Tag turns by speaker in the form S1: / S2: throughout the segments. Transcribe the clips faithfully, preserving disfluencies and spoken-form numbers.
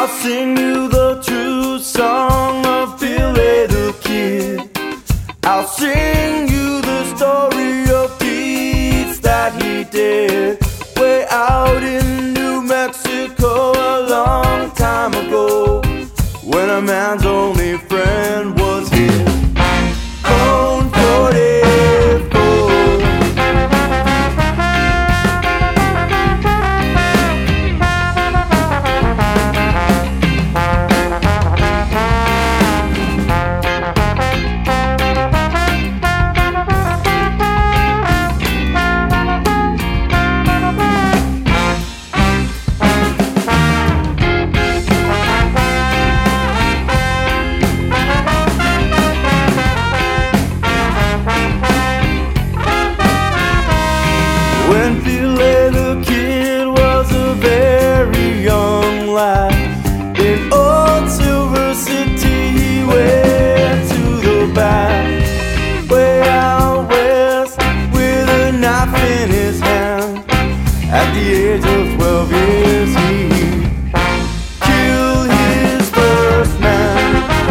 S1: I'll sing you the true song of Billy the Kid. I'll sing you the story of deeds that he did way out in New Mexico a long time ago, when a man's only friend was his own forty-four. When Billy the Kid was a very young lad, in old Silver City he went to the back, way out west, with a knife in his hand. At the age of twelve years he killed his first man.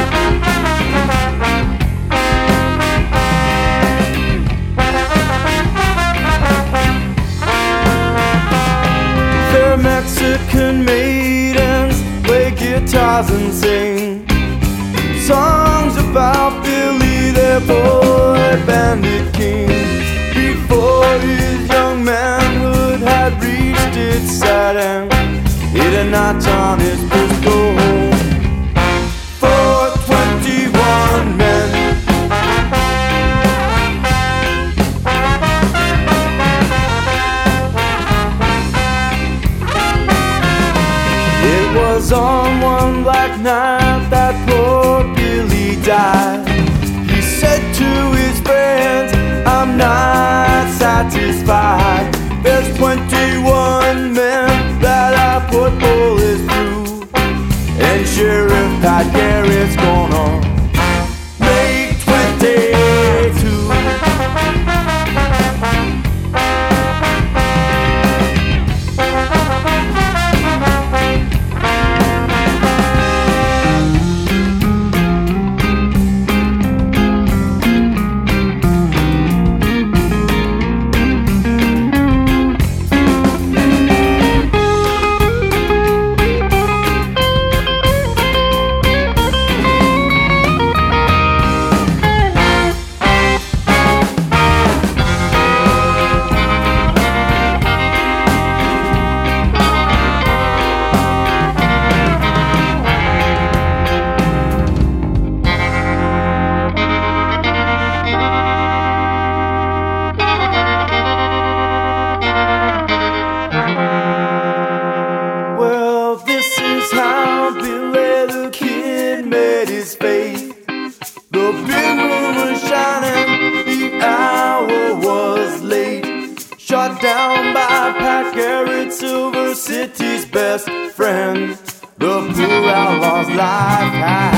S1: Mexican maidens play guitars and sing songs about Billy, their boy bandit king. Before his young manhood had reached its sad end, hit a notch on his pistol for twenty-one men. It was on one black night that poor Billy died. He said to his friends, I'm not satisfied. There's twenty-one men that I put bullets through, and Sheriff Pat Garrett's gonna make twenty-two. How Billy the Kid made his faith. The big moon was shining, the hour was late. Shot down by Pat Garrett, Silver City's best friend. The poor outlaw's life had